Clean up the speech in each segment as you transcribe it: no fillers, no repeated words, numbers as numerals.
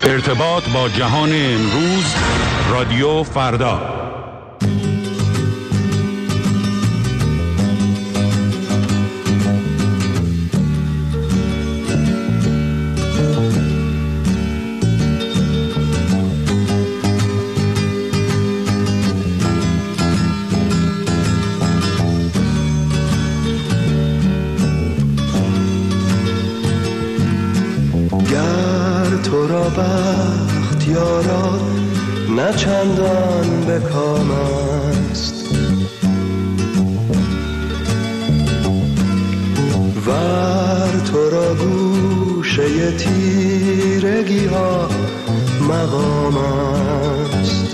ارتباط با جهان امروز، رادیو فردا. بخت یارا نه چندان به کام است، ور تو را گوشه تیرگی ها مقام است.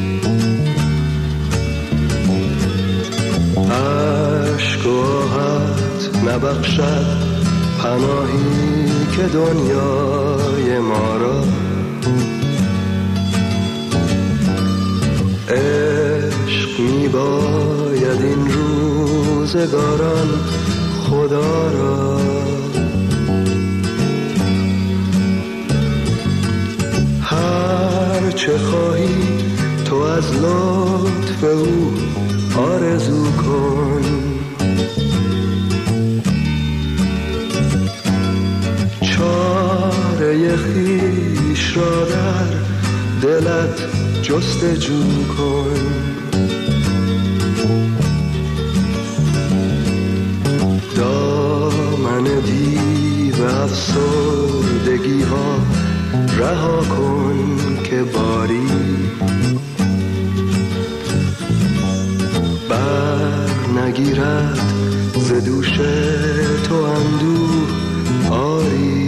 عشق و آهت نبخشد پناهی که دنیای ما را، عشق می باید این روزگاران خدا را. هر چه خواهی تو از لطف او آرزو کن، چاره خویش را در دلت جستجو کن. دامن دیو افسردگی ها رها کن که باری بر نگیرد ز دوش تو اندوه آری.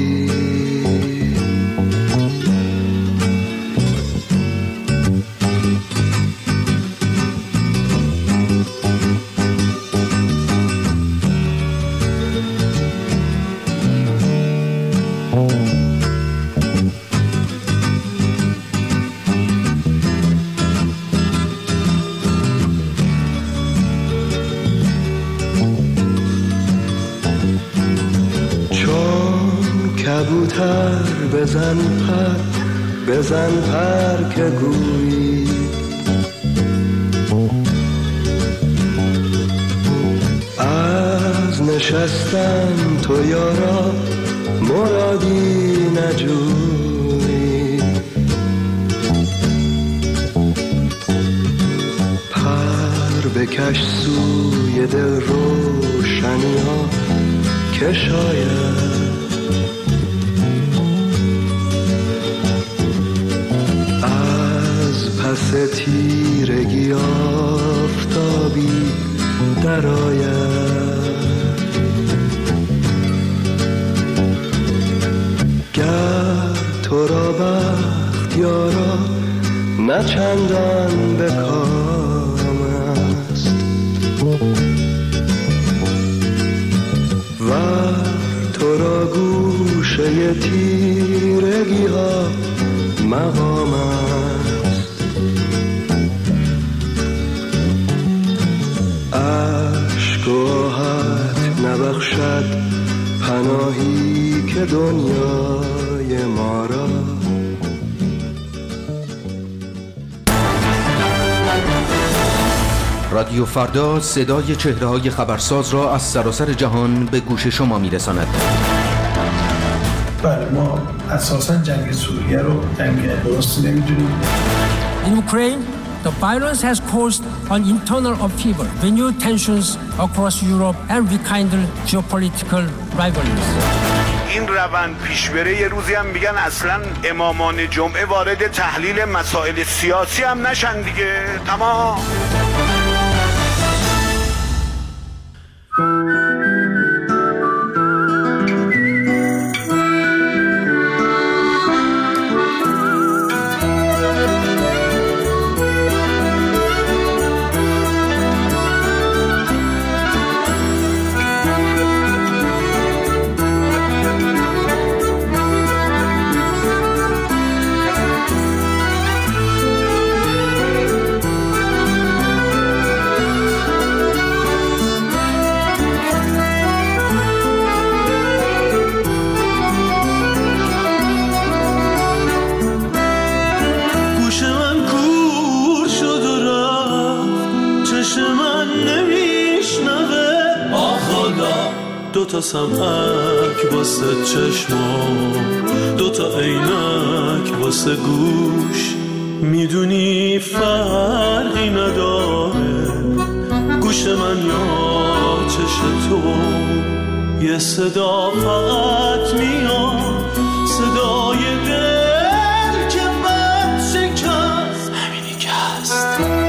کبوتر بزن پر که گویی، از نشستن تو یارا مرادی نجویی. پر بکش سوی دل روشنی ها که شاید پس تیرگی آفتابی درآید. گر تو را بخت یارا نه چندان به کام است، ور تو را گوشه تیرگی ها مقام است. عشق و آهت نبخشد پناهی که دنیای ما را. رادیو فردا صدای چهره‌های خبرساز را از سراسر جهان به گوش شما می‌رساند. بله، ما اساساً جنگ سوریه رو جنگ درستی نمی‌دونیم. In Ukraine, the violence has caused an internal upheaval, renewed tensions across Europe and rekindled geopolitical rivalries. این روند پیش بره یه روزی هم میگن اصلاً امامان جمعه وارد تحلیل مسائل سیاسی هم نشن دیگه. تمام. تا سمعک واسه چشمام، دوتا عینک واسه گوش. میدونی فرقی نداره گوش من یا چش تو، یه صدا فقط میاد، صدای دل که بد شکست، همینی که هست.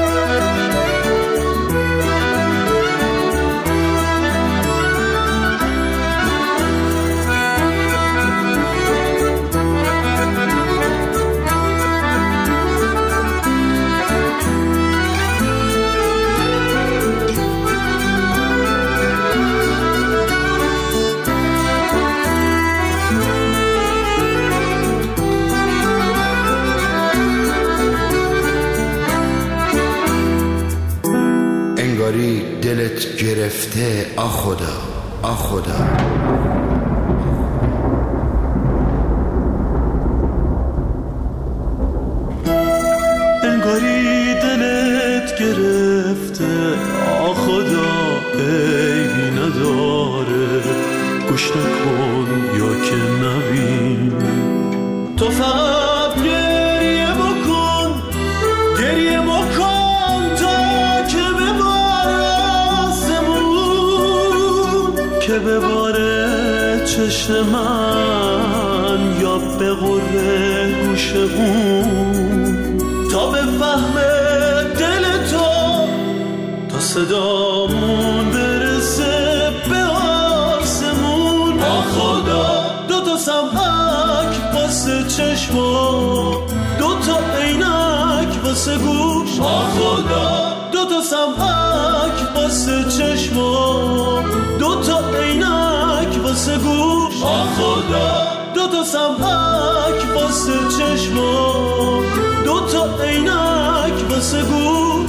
دلت گرفته آخدا آخدا. انگاری دلت گرفته آخدا، عیبی نداره گوش نکن یا که نبین. تو فقط گریه بکن، گریه بکن که بباره چشم من یا به غره گوش اون، تا به فهم دل تو، تا صدامون برسه به آسمون. آخدا دوتا سمعک واسه چشما، دوتا عینک واسه گوش. آخدا دوتا سمعک واسه چشما، دوتا عینک واسه گوش. آخدا دوتا سمعک واسه چشما، دوتا عینک واسه گوش.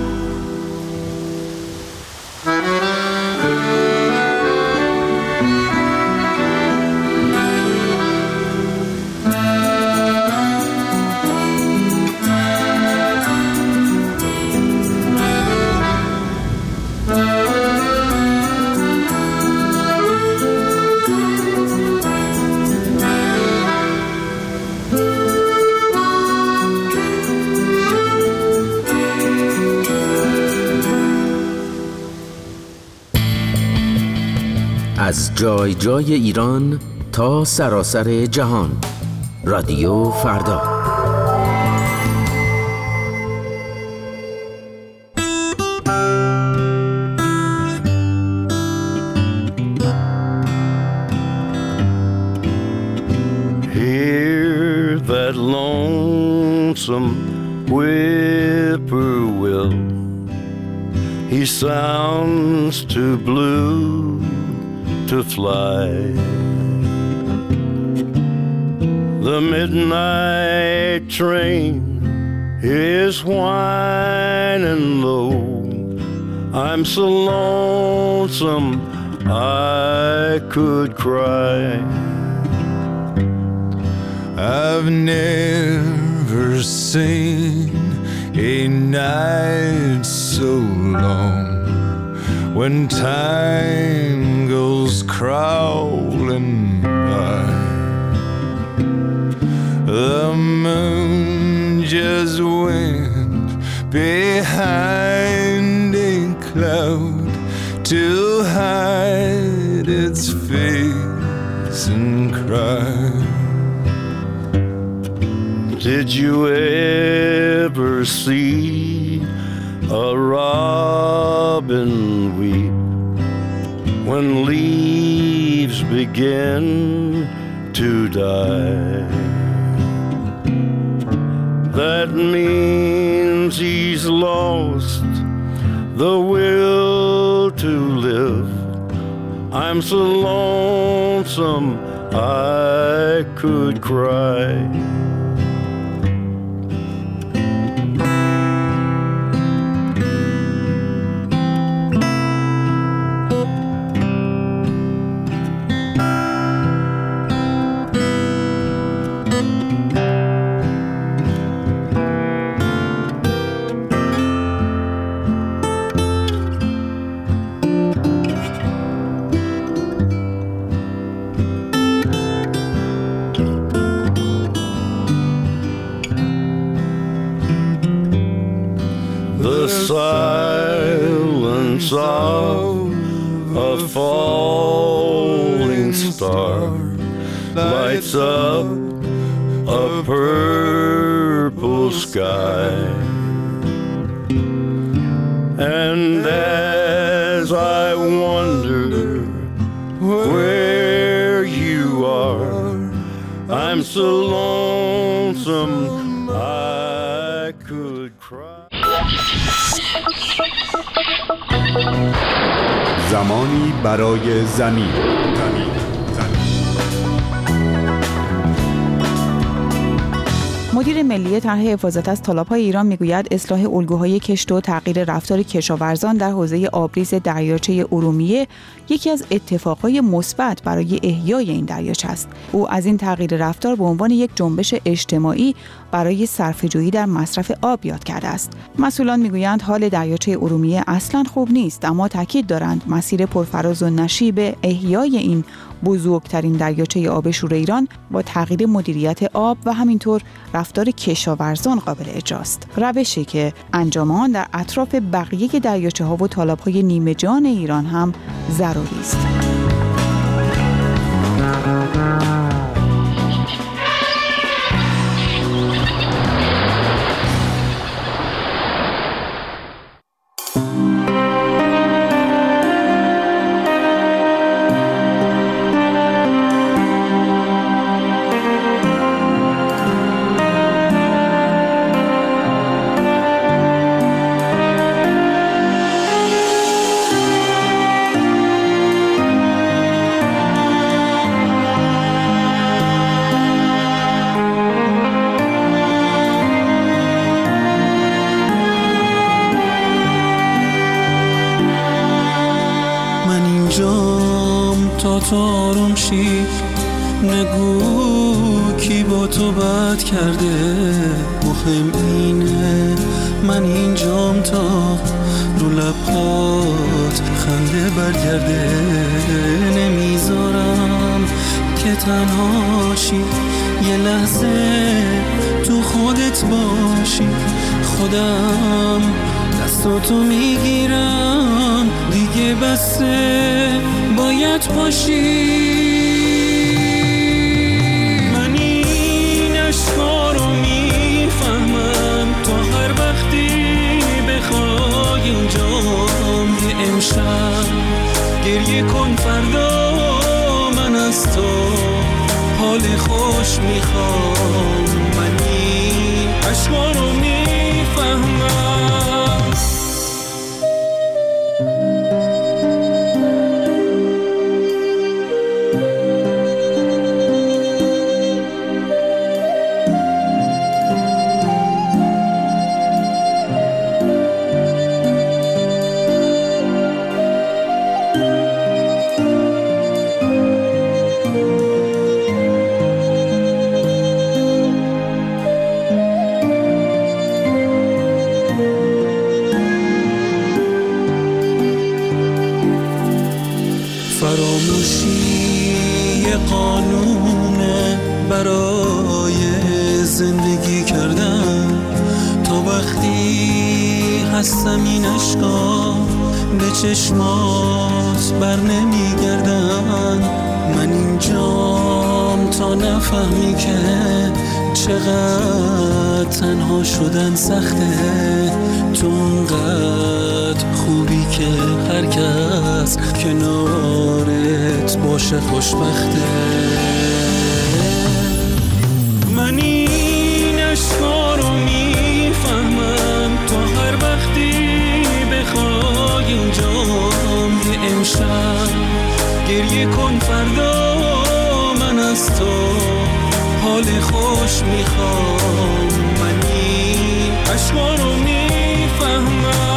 از جای جای ایران تا سراسر جهان، رادیو فردا. Hear that lonesome whippoorwill, he sounds too blue to fly. The midnight train is whining low. I'm so lonesome I could cry. I've never seen a night so long, when time goes crawling by. The moon just went behind a cloud to hide its face and cry. Did you ever see a robin weep when leaves begin to die? That means he's lost the will to live. I'm so lonesome I could cry. silence of a falling star lights up a purple sky. And as I wonder where you are, I'm so lonesome I could cry. زمانی برای زمین. مدیر ملی طرح حفاظت از تالاب‌های ایران میگوید اصلاح الگوهای کشت و تغییر رفتار کشاورزان در حوزه آبریز دریاچه ارومیه یکی از اتفاقهای مثبت برای احیای این دریاچه است. او از این تغییر رفتار به عنوان یک جنبش اجتماعی برای صرفه‌جویی در مصرف آب یاد کرده است. مسئولان میگویند حال دریاچه ارومیه اصلاً خوب نیست، اما تاکید دارند مسیر پرفراز و نشیب احیای این بزرگترین دریاچه آب شور ایران با تغییر مدیریت آب و همینطور رفتار کشاورزان قابل اجراست. روشی که انجام آن در اطراف بقیه دریاچه‌ها و تالاب‌های نیمه جان ایران هم ضروری است. تارم شی نگو کی با تو بد کرده، مهم اینه من اینجام تا رو لبات خنده برگرده. نمیذارم که تنهاشی یه لحظه تو خودت باشی، خودم دستاتو میگیرم دیگه بسه باید باشی. من این اشکا رو میفهمم تا هر وقتی بخوای اینجام امشب گریه کن، فردا من از تو حال خوش میخوام. من این اشکا رو میفهمم. فراموشی یه قانونه برای زندگی کردن، تا وقتی هستم این اشکا به چشمات بر نمیگردن. من اینجام تا نفهمی که چقدر تنها شدن سخته، تو اونقدر خوبی که هر کس کنارت باشه خوشبخته. من این اشکا رو میفهمم تا هر وقتی بخوای اینجام امشب گریه کن، فردا من از تو حال خوش میخوام. من این اشکا رو میفهمم.